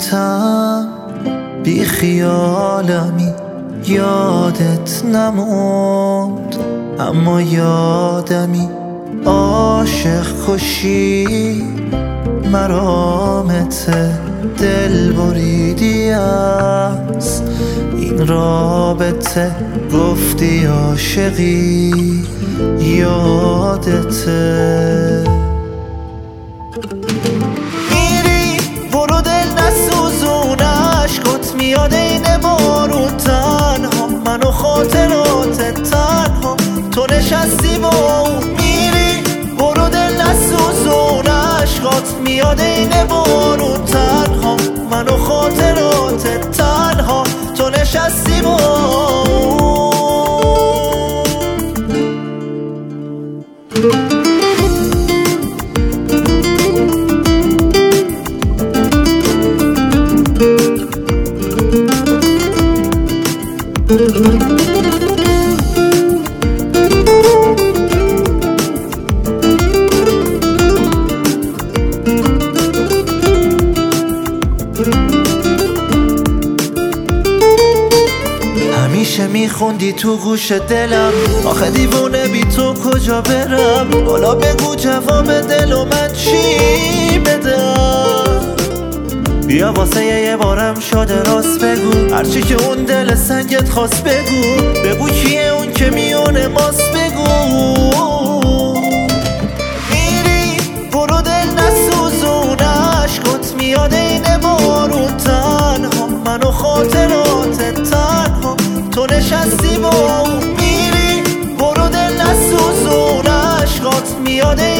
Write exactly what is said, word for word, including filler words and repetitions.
نامتم بی خیالمی یادت نموند، اما یادمی عاشق کشی مرامت دل بریدی از این رابطه، گفتی عاشقی یادته. میری برو دل نسوزون، عشقات میاد این بارون، تنها من و خاطرات تنها تو نشستی با اون. میری برو دل نسوزون، عشقات میاد این بارون، تنها من و خاطرات تنها تو نشستی با اون. همیشه میخوندی تو گوش دلم، آخه دیوونه بی تو کجا برم؟ بالا بگو جواب دل و من چی بدم؟ بیا واسه یه بارم شده راست بگو، هرچی که اون دل سنگت خواست بگو. بگو کیه اون که میونه ماست بگو. میری برو دل نسوزون، عشقات میاد این بارون، تنها من و خاطرات تنها تو نشستی با اون. میری برو دل نسوزون، عشقات میاد